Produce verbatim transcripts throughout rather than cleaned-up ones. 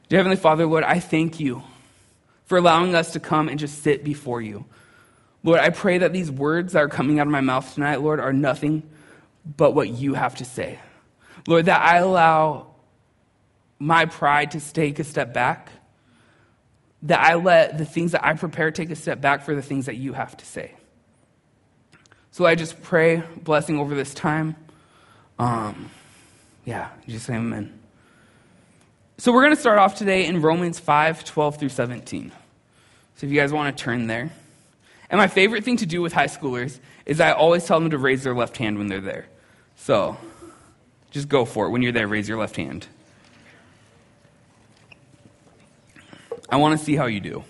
Dear Heavenly Father, Lord, I thank you for allowing us to come and just sit before you. Lord, I pray that these words that are coming out of my mouth tonight, Lord, are nothing but what you have to say. Lord, that I allow my pride to take a step back, that I let the things that I prepare take a step back for the things that you have to say. So I just pray blessing over this time. Um, yeah, just say amen. So we're going to start off today in Romans five, twelve through seventeen. So if you guys want to turn there. And my favorite thing to do with high schoolers is I always tell them to raise their left hand when they're there. So just go for it. When you're there, raise your left hand. I want to see how you do.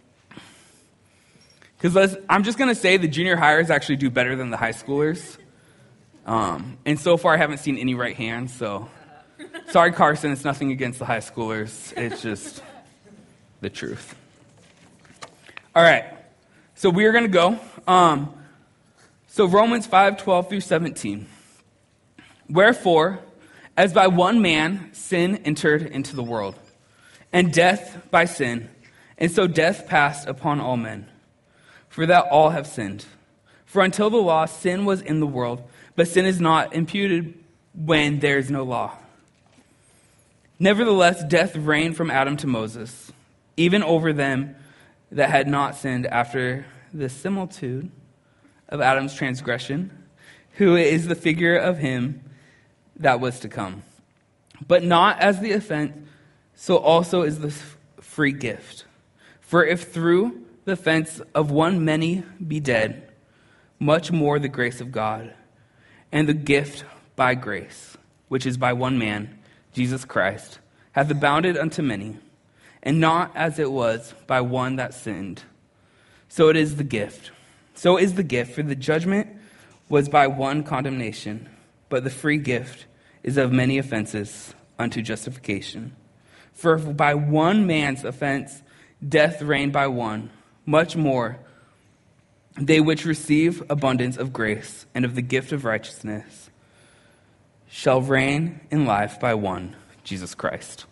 Because I'm just going to say the junior hires actually do better than the high schoolers. Um, and so far I haven't seen any right hands, so sorry, Carson, it's nothing against the high schoolers. It's just the truth. All right, so we are going to go. Um, so Romans five, twelve through seventeen. Wherefore, as by one man sin entered into the world, and death by sin, and so death passed upon all men, for that all have sinned. For until the law, sin was in the world, but sin is not imputed when there is no law. Nevertheless, death reigned from Adam to Moses, even over them that had not sinned after the similitude of Adam's transgression, who is the figure of him that was to come. But not as the offense, so also is the free gift. For if through the offense of one many be dead, much more the grace of God, and the gift by grace, which is by one man, Jesus Christ, hath abounded unto many, and not as it was by one that sinned. So it is the gift. So is the gift, for the judgment was by one condemnation, but the free gift is of many offenses unto justification. For if by one man's offense death reigned by one, much more they which receive abundance of grace and of the gift of righteousness shall reign in life by one, Jesus Christ.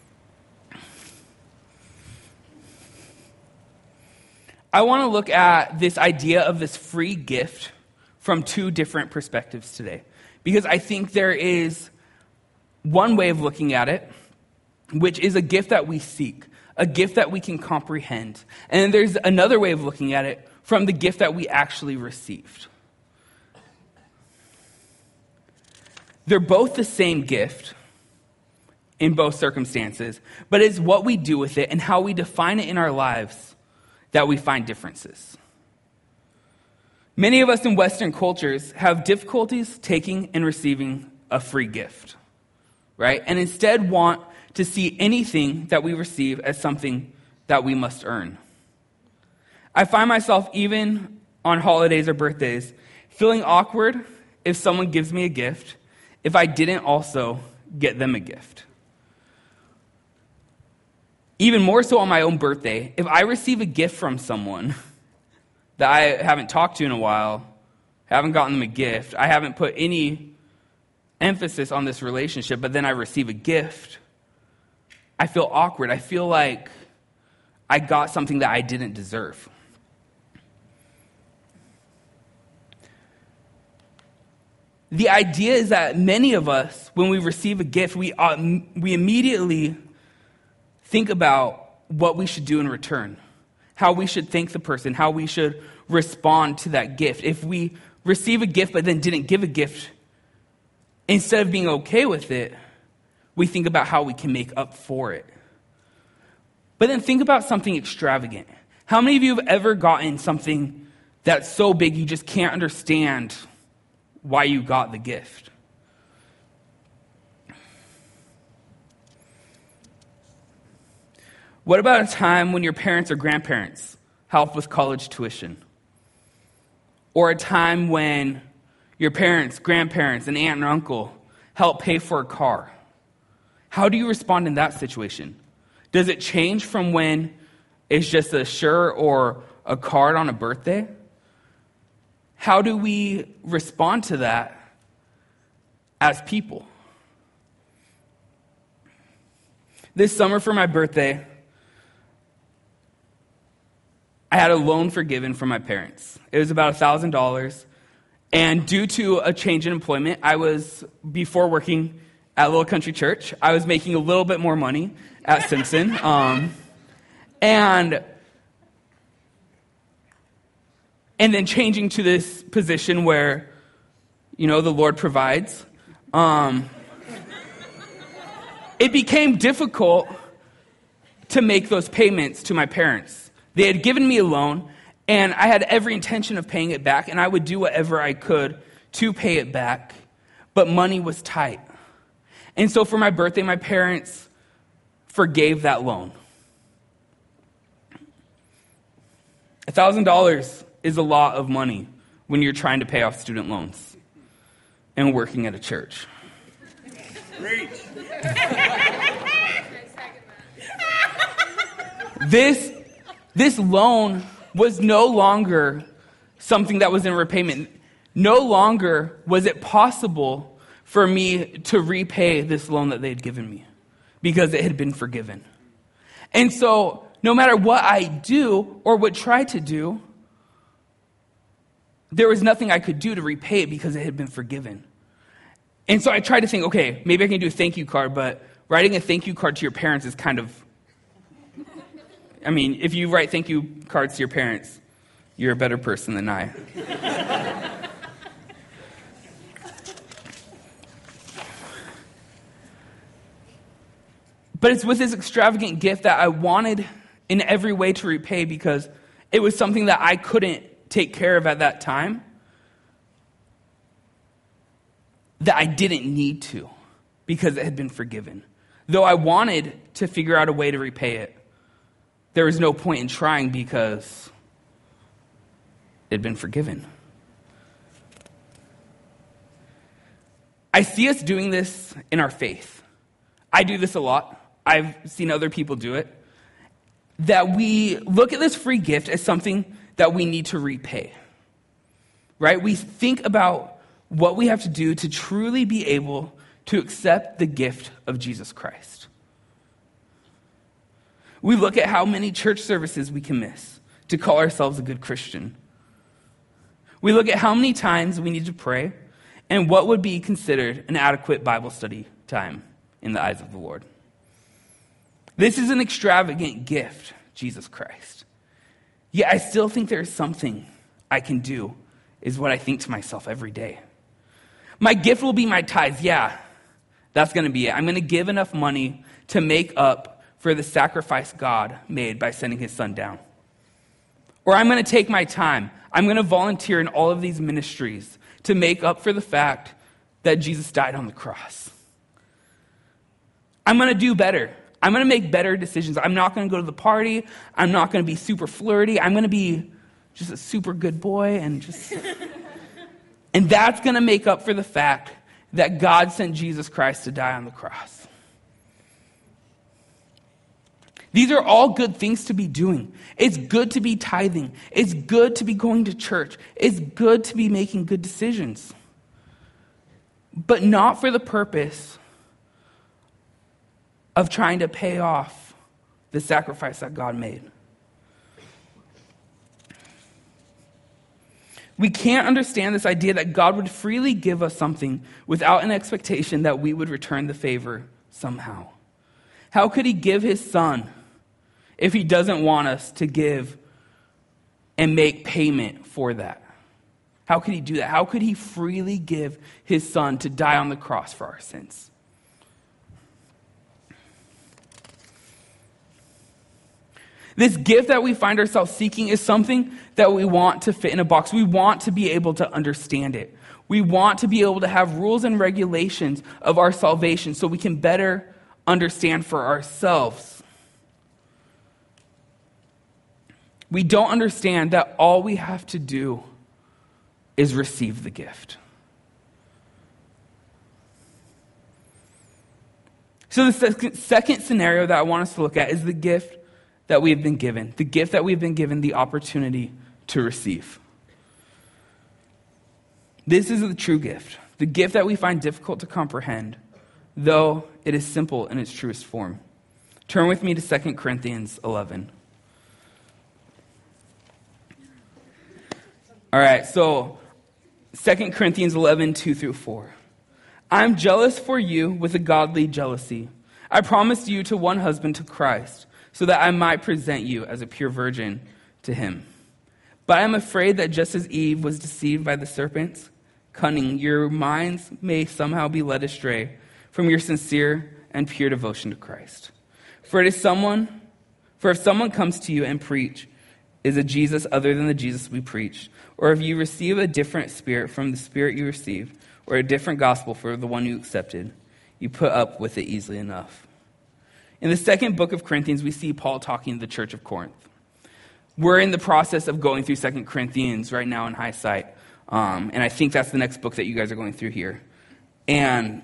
I want to look at this idea of this free gift from two different perspectives today, because I think there is one way of looking at it, which is a gift that we seek, a gift that we can comprehend. And there's another way of looking at it from the gift that we actually received. They're both the same gift in both circumstances, but it's what we do with it and how we define it in our lives that we find differences. Many of us in Western cultures have difficulties taking and receiving a free gift, right? And instead want to see anything that we receive as something that we must earn. I find myself, even on holidays or birthdays, feeling awkward if someone gives me a gift if I didn't also get them a gift. Even more so on my own birthday, if I receive a gift from someone that I haven't talked to in a while, haven't gotten them a gift, I haven't put any emphasis on this relationship, but then I receive a gift, I feel awkward. I feel like I got something that I didn't deserve. The idea is that many of us, when we receive a gift, we uh, we immediately think about what we should do in return, how we should thank the person, how we should respond to that gift. If we receive a gift but then didn't give a gift, instead of being okay with it, we think about how we can make up for it. But then think about something extravagant. How many of you have ever gotten something that's so big you just can't understand why you got the gift? What about a time when your parents or grandparents help with college tuition? Or a time when your parents, grandparents, and aunt and uncle help pay for a car? How do you respond in that situation? Does it change from when it's just a shirt or a card on a birthday? How do we respond to that as people? This summer for my birthday, I had a loan forgiven from my parents. It was about one thousand dollars. And due to a change in employment, I was, before working at Little Country Church, I was making a little bit more money at Simpson. Um, and, and then changing to this position where, you know, the Lord provides. Um, it became difficult to make those payments to my parents. They had given me a loan, and I had every intention of paying it back, and I would do whatever I could to pay it back, but money was tight. And so for my birthday, my parents forgave that loan. one thousand dollars is a lot of money when you're trying to pay off student loans and working at a church. Preach. This, this loan was no longer something that was in repayment. No longer was it possible for me to repay this loan that they had given me because it had been forgiven. And so no matter what I do or would try to do, there was nothing I could do to repay it because it had been forgiven. And so I tried to think, okay, maybe I can do a thank you card, but writing a thank you card to your parents is kind of, I mean, if you write thank you cards to your parents, you're a better person than I. But it's with this extravagant gift that I wanted in every way to repay because it was something that I couldn't take care of at that time, that I didn't need to because it had been forgiven. Though I wanted to figure out a way to repay it, there was no point in trying because it had been forgiven. I see us doing this in our faith. I do this a lot. I've seen other people do it. That we look at this free gift as something that we need to repay. Right? We think about what we have to do to truly be able to accept the gift of Jesus Christ. We look at how many church services we can miss to call ourselves a good Christian. We look at how many times we need to pray and what would be considered an adequate Bible study time in the eyes of the Lord. This is an extravagant gift, Jesus Christ. Yet I still think there is something I can do, is what I think to myself every day. My gift will be my tithes. Yeah, that's going to be it. I'm going to give enough money to make up for the sacrifice God made by sending his son down. Or I'm going to take my time. I'm going to volunteer in all of these ministries to make up for the fact that Jesus died on the cross. I'm going to do better. I'm going to make better decisions. I'm not going to go to the party. I'm not going to be super flirty. I'm going to be just a super good boy and just... And that's going to make up for the fact that God sent Jesus Christ to die on the cross. These are all good things to be doing. It's good to be tithing. It's good to be going to church. It's good to be making good decisions. But not for the purpose of trying to pay off the sacrifice that God made. We can't understand this idea that God would freely give us something without an expectation that we would return the favor somehow. How could he give his son if he doesn't want us to give and make payment for that? How could he do that? How could he freely give his son to die on the cross for our sins? This gift that we find ourselves seeking is something that we want to fit in a box. We want to be able to understand it. We want to be able to have rules and regulations of our salvation so we can better understand for ourselves. We don't understand that all we have to do is receive the gift. So the second scenario that I want us to look at is the gift that we have been given, the gift that we've been given the opportunity to receive. This is the true gift, the gift that we find difficult to comprehend, though it is simple in its truest form. Turn with me to Second Corinthians eleven. All right, so Second Corinthians eleven, two through four. I'm jealous for you with a godly jealousy. I promised you to one husband, to Christ, so that I might present you as a pure virgin to him. But I am afraid that just as Eve was deceived by the serpent's cunning, your minds may somehow be led astray from your sincere and pure devotion to Christ. For it is someone, for if someone comes to you and preach is a Jesus other than the Jesus we preach, or if you receive a different spirit from the spirit you received, or a different gospel for the one you accepted, you put up with it easily enough. In the second book of Corinthians, we see Paul talking to the church of Corinth. We're in the process of going through Second Corinthians right now in hindsight, um, and I think that's the next book that you guys are going through here. And,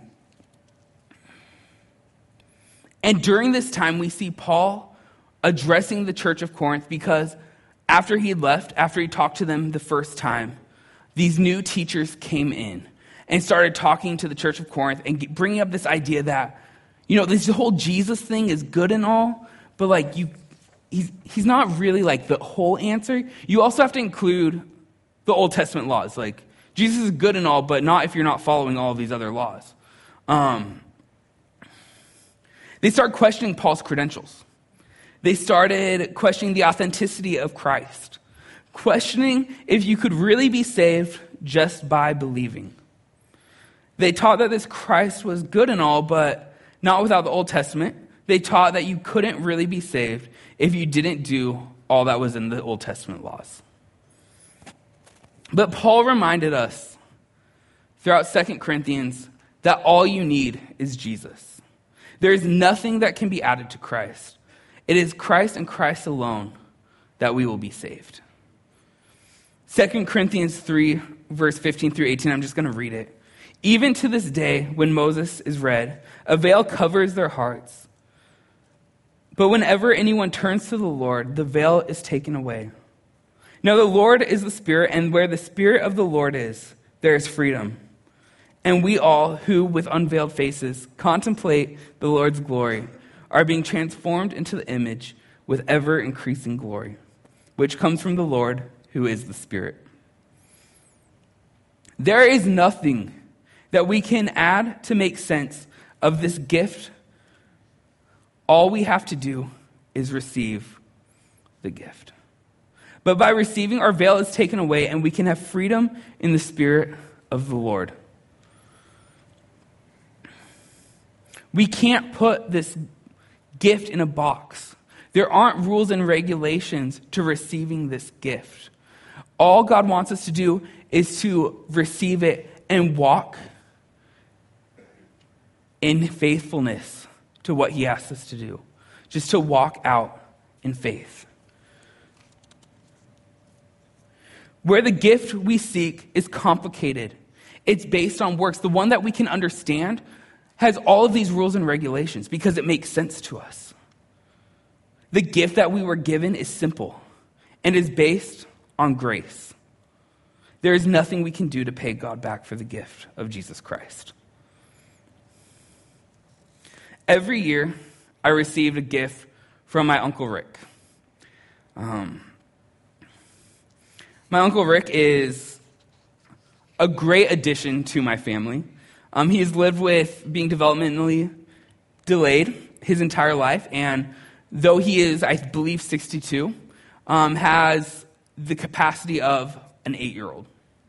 and during this time, we see Paul addressing the church of Corinth because after he left, after he talked to them the first time, these new teachers came in and started talking to the church of Corinth and bringing up this idea that, you know, this whole Jesus thing is good and all, but like you, he's, he's not really like the whole answer. You also have to include the Old Testament laws. Like Jesus is good and all, but not if you're not following all of these other laws. Um, they start questioning Paul's credentials. They started questioning the authenticity of Christ, questioning if you could really be saved just by believing. They taught that this Christ was good and all, but not without the Old Testament. They taught that you couldn't really be saved if you didn't do all that was in the Old Testament laws. But Paul reminded us throughout Second Corinthians that all you need is Jesus. There is nothing that can be added to Christ. It is Christ and Christ alone that we will be saved. Second Corinthians three, verse fifteen through eighteen, I'm just going to read it. Even to this day, when Moses is read, a veil covers their hearts. But whenever anyone turns to the Lord, the veil is taken away. Now the Lord is the Spirit, and where the Spirit of the Lord is, there is freedom. And we all, who with unveiled faces contemplate the Lord's glory, are being transformed into the image with ever-increasing glory, which comes from the Lord, who is the Spirit. There is nothing that we can add to make sense of this gift. All we have to do is receive the gift. But by receiving, our veil is taken away, and we can have freedom in the Spirit of the Lord. We can't put this gift in a box. There aren't rules and regulations to receiving this gift. All God wants us to do is to receive it and walk in faithfulness to what he asks us to do. Just to walk out in faith. Where the gift we seek is complicated. It's based on works. The one that we can understand has all of these rules and regulations because it makes sense to us. The gift that we were given is simple and is based on grace. There is nothing we can do to pay God back for the gift of Jesus Christ. Every year, I received a gift from my Uncle Rick. Um, my Uncle Rick is a great addition to my family. Um, he has lived with being developmentally delayed his entire life, and though he is, I believe, sixty-two, um, has the capacity of an eight-year-old.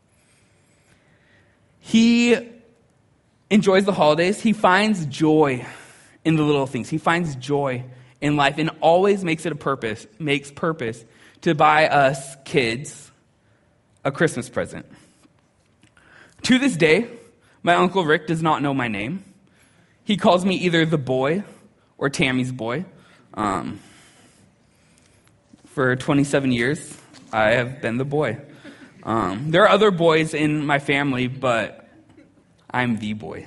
He enjoys the holidays. He finds joy in the little things. He finds joy in life and always makes it a purpose, makes purpose to buy us kids a Christmas present. To this day, my Uncle Rick does not know my name. He calls me either the boy or Tammy's boy. Um, for twenty-seven years, I have been the boy. Um, there are other boys in my family, but I'm the boy.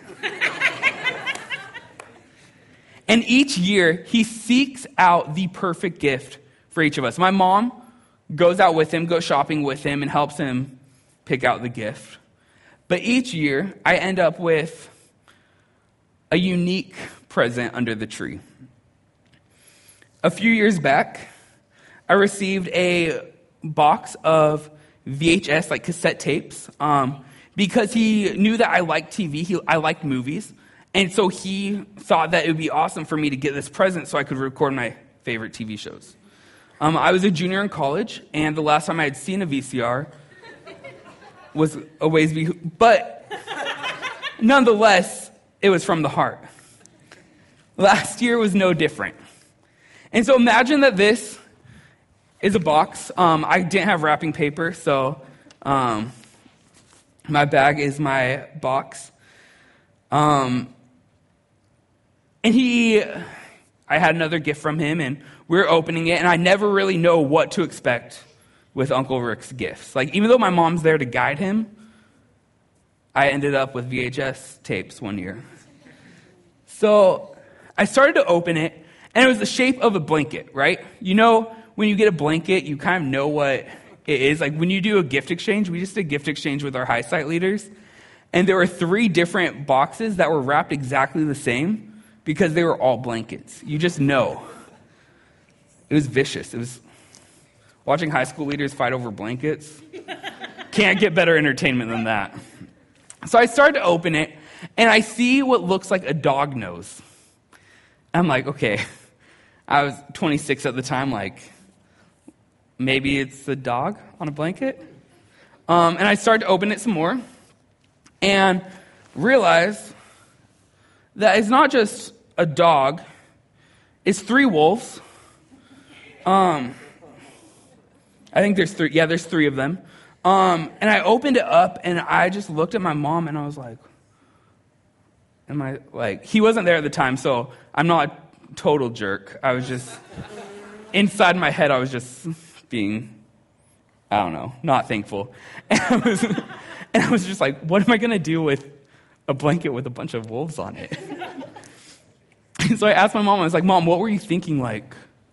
And each year, he seeks out the perfect gift for each of us. My mom goes out with him, goes shopping with him, and helps him pick out the gift. But each year, I end up with a unique present under the tree. a few years back, I received a box of V H S, like cassette tapes, um, because he knew that I liked T V, he, I liked movies, and so he thought that it would be awesome for me to get this present so I could record my favorite T V shows. Um, I was a junior in college, and the last time I had seen a V C R was a ways be, but nonetheless, it was from the heart. Last year was no different. And so imagine that this is a box. Um, I didn't have wrapping paper, so um, my bag is my box. Um, and he, I had another gift from him, and we were opening it, and I never really know what to expect with Uncle Rick's gifts. Like, even though my mom's there to guide him, I ended up with V H S tapes one year. So I started to open it, and it was the shape of a blanket, right? You know, when you get a blanket, you kind of know what it is. Like, when you do a gift exchange, we just did gift exchange with our high site leaders, and there were three different boxes that were wrapped exactly the same because they were all blankets. You just know. It was vicious. It was watching high school leaders fight over blankets. Can't get better entertainment than that. So I started to open it, and I see what looks like a dog nose. I'm like, okay. I was twenty-six at the time, like, maybe it's a dog on a blanket? Um, and I started to open it some more, and realized that it's not just a dog, it's three wolves. Um, I think there's three, yeah, there's three of them. Um, and I opened it up, and I just looked at my mom, and I was like, am I, like, he wasn't there at the time, so I'm not a total jerk. I was just, inside my head, I was just being, I don't know, not thankful. And I was, and I was just like, what am I going to do with a blanket with a bunch of wolves on it? And so I asked my mom, I was like, Mom, what were you thinking, like,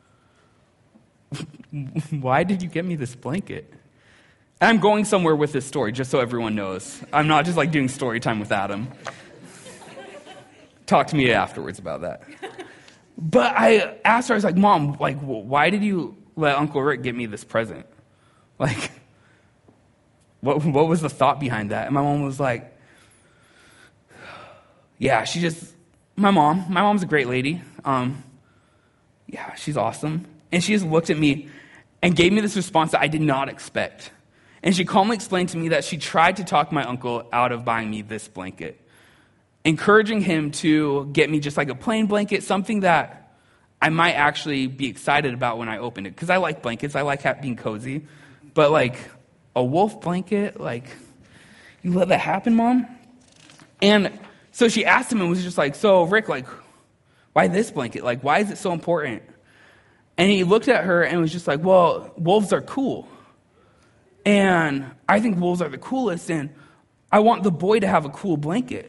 why did you get me this blanket? And I'm going somewhere with this story, just so everyone knows. I'm not just like doing story time with Adam. Talk to me afterwards about that. But I asked her, I was like, Mom, like, why did you let Uncle Rick get me this present? Like, what what was the thought behind that? And my mom was like, yeah, she just, my mom, my mom's a great lady. Um, yeah, she's awesome. And she just looked at me and gave me this response that I did not expect. And she calmly explained to me that she tried to talk my uncle out of buying me this blanket, encouraging him to get me just like a plain blanket, something that I might actually be excited about when I open it. Because I like blankets, I like being cozy. But like a wolf blanket, like, you let that happen, Mom? And so she asked him and was just like, so Rick, like, why this blanket? Like, why is it so important? And he looked at her and was just like, well, wolves are cool. And I think wolves are the coolest, and I want the boy to have a cool blanket.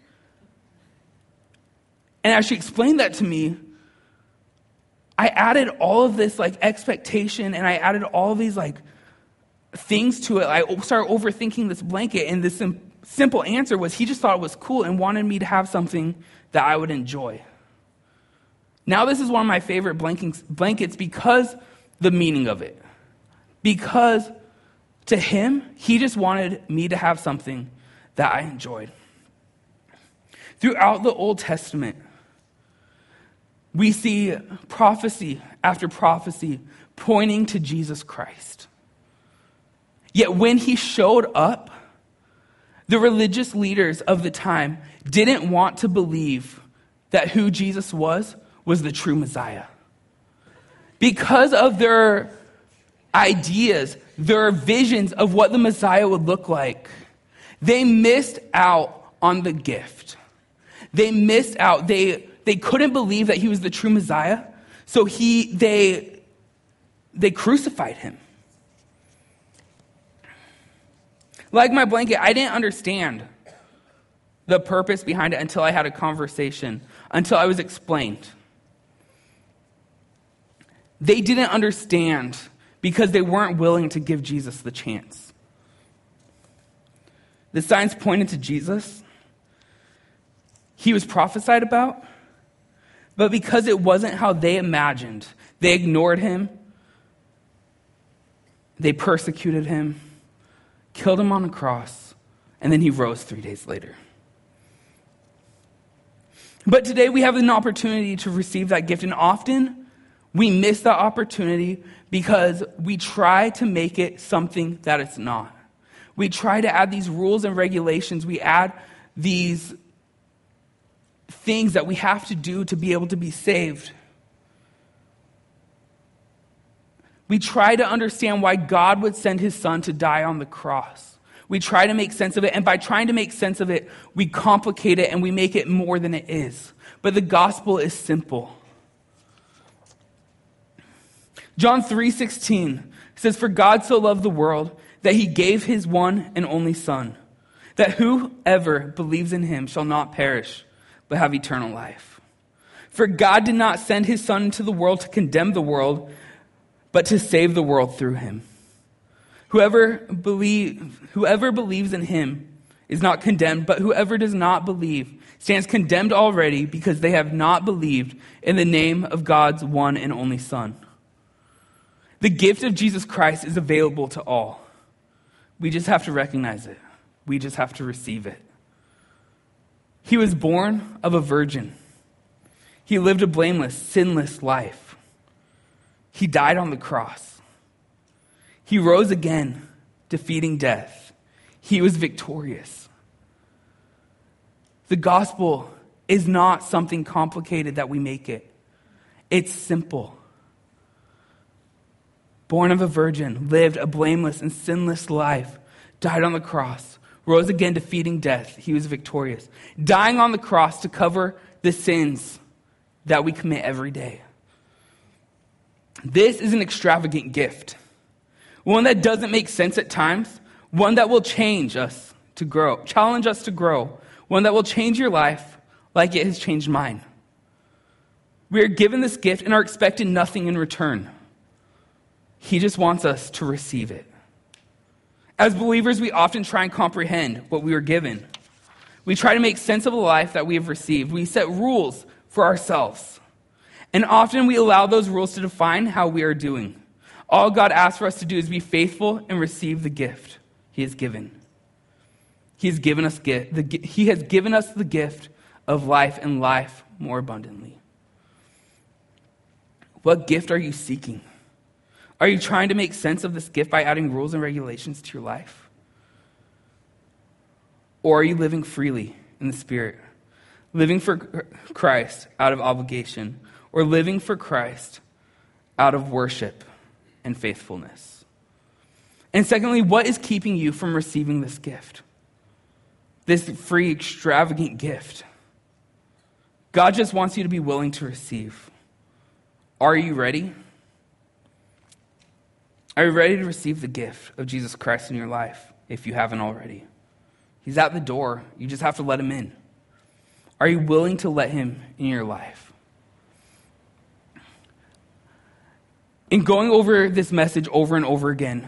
And as she explained that to me, I added all of this like expectation, and I added all of these like things to it. I started overthinking this blanket, and this sim- simple answer was he just thought it was cool and wanted me to have something that I would enjoy. Now this is one of my favorite blankets because the meaning of it. Because to him, he just wanted me to have something that I enjoyed. Throughout the Old Testament, we see prophecy after prophecy pointing to Jesus Christ. Yet when he showed up, the religious leaders of the time didn't want to believe that who Jesus was was the true Messiah. Because of their ideas, their visions of what the Messiah would look like, they missed out on the gift. They missed out. They they couldn't believe that he was the true Messiah, so he they they crucified him. Like my blanket, I didn't understand the purpose behind it until I had a conversation, until I was explained. They didn't understand because they weren't willing to give Jesus the chance. The signs pointed to Jesus. He was prophesied about, But because it wasn't how they imagined, they ignored him, they persecuted him, killed him on a cross, and then he rose three days later. But today we have an opportunity to receive that gift, and often we miss that opportunity because we try to make it something that it's not. We try to add these rules and regulations. We add these things that we have to do to be able to be saved. We try to understand why God would send his son to die on the cross. We try to make sense of it, and by trying to make sense of it, we complicate it and we make it more than it is. But the gospel is simple. John three sixteen says, "For God so loved the world that he gave his one and only Son, that whoever believes in him shall not perish, but have eternal life. For God did not send his Son into the world to condemn the world, but to save the world through him. Whoever believe, whoever believes in him is not condemned, but whoever does not believe stands condemned already, because they have not believed in the name of God's one and only Son." The gift of Jesus Christ is available to all. We just have to recognize it. We just have to receive it. He was born of a virgin. He lived a blameless, sinless life. He died on the cross. He rose again, defeating death. He was victorious. The gospel is not something complicated that we make it. It's simple. Born of a virgin, lived a blameless and sinless life, died on the cross, rose again, defeating death. He was victorious. Dying on the cross to cover the sins that we commit every day. This is an extravagant gift. One that doesn't make sense at times. One that will change us to grow, challenge us to grow. One that will change your life like it has changed mine. We are given this gift and are expecting nothing in return. He just wants us to receive it. As believers, we often try and comprehend what we were given. We try to make sense of the life that we have received. We set rules for ourselves. And often we allow those rules to define how we are doing. All God asks for us to do is be faithful and receive the gift he has given. He has given us gift, the, he has given us the gift of life and life more abundantly. What gift are you seeking? Are you trying to make sense of this gift by adding rules and regulations to your life? Or are you living freely in the Spirit? Living for Christ out of obligation, or living for Christ out of worship and faithfulness? And secondly, what is keeping you from receiving this gift? This free, extravagant gift. God just wants you to be willing to receive. Are you ready? Are you ready to receive the gift of Jesus Christ in your life if you haven't already? He's at the door. You just have to let him in. Are you willing to let him in your life? In going over this message over and over again,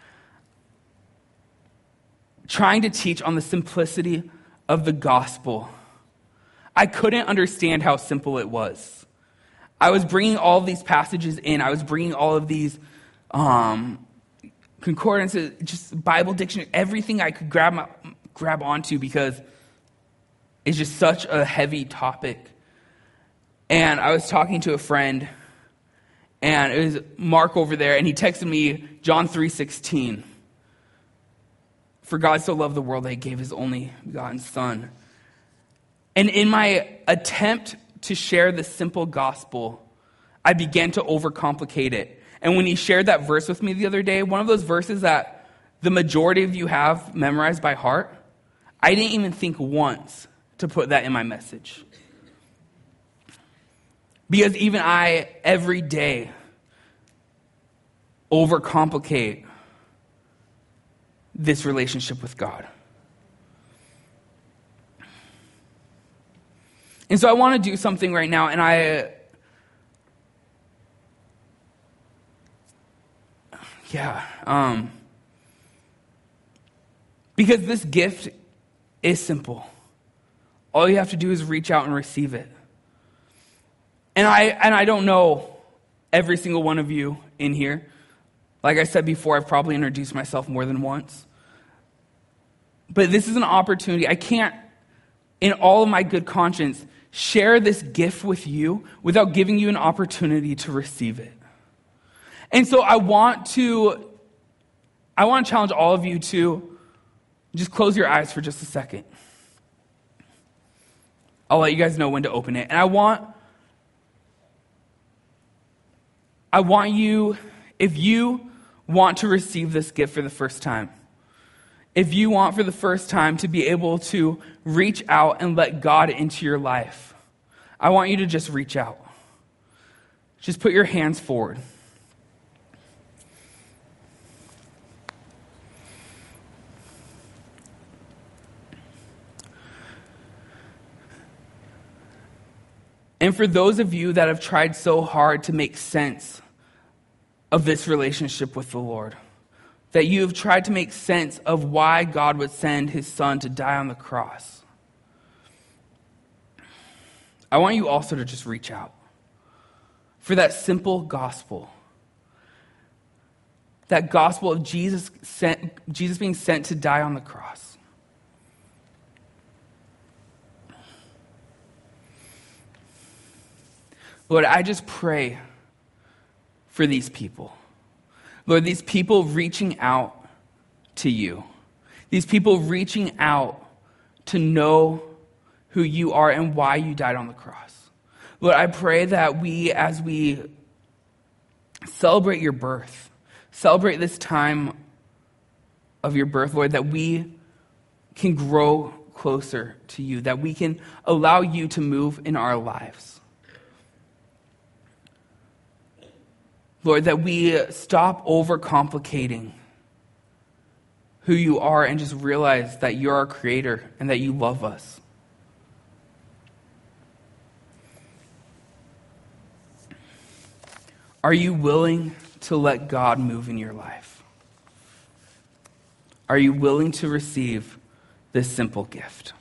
trying to teach on the simplicity of the gospel, I couldn't understand how simple it was. I was bringing all of these passages in. I was bringing all of these um, concordances, just Bible dictionary, everything I could grab my, grab onto, because it's just such a heavy topic. And I was talking to a friend, and it was Mark over there, and he texted me John three sixteen. For God so loved the world that he gave his only begotten Son. And in my attempt to share the simple gospel, I began to overcomplicate it. And when he shared that verse with me the other day, one of those verses that the majority of you have memorized by heart, I didn't even think once to put that in my message. Because even I, every day, overcomplicate this relationship with God. And so I want to do something right now, and I, yeah, um, because this gift is simple. All you have to do is reach out and receive it. And I and I don't know every single one of you in here. Like I said before, I've probably introduced myself more than once. But this is an opportunity. I can't, in all of my good conscience, share this gift with you without giving you an opportunity to receive it. And so I want to, I want to challenge all of you to just close your eyes for just a second. I'll let you guys know when to open it. And I want, I want you, if you want to receive this gift for the first time, if you want for the first time to be able to reach out and let God into your life, I want you to just reach out. Just put your hands forward. And for those of you that have tried so hard to make sense of this relationship with the Lord, that you have tried to make sense of why God would send his son to die on the cross, I want you also to just reach out for that simple gospel. That gospel of Jesus sent, Jesus being sent to die on the cross. Lord, I just pray for these people. Lord, these people reaching out to you. These people reaching out to know who you are and why you died on the cross. Lord, I pray that we, as we celebrate your birth, celebrate this time of your birth, Lord, that we can grow closer to you, that we can allow you to move in our lives. Lord, that we stop overcomplicating who you are and just realize that you're our creator and that you love us. Are you willing to let God move in your life? Are you willing to receive this simple gift?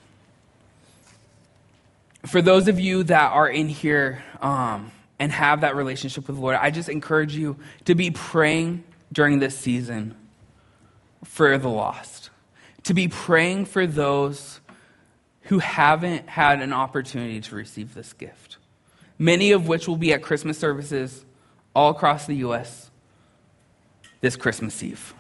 For those of you that are in here um, and have that relationship with the Lord, I just encourage you to be praying during this season for the lost, to be praying for those who haven't had an opportunity to receive this gift, many of which will be at Christmas services all across the U S this Christmas Eve.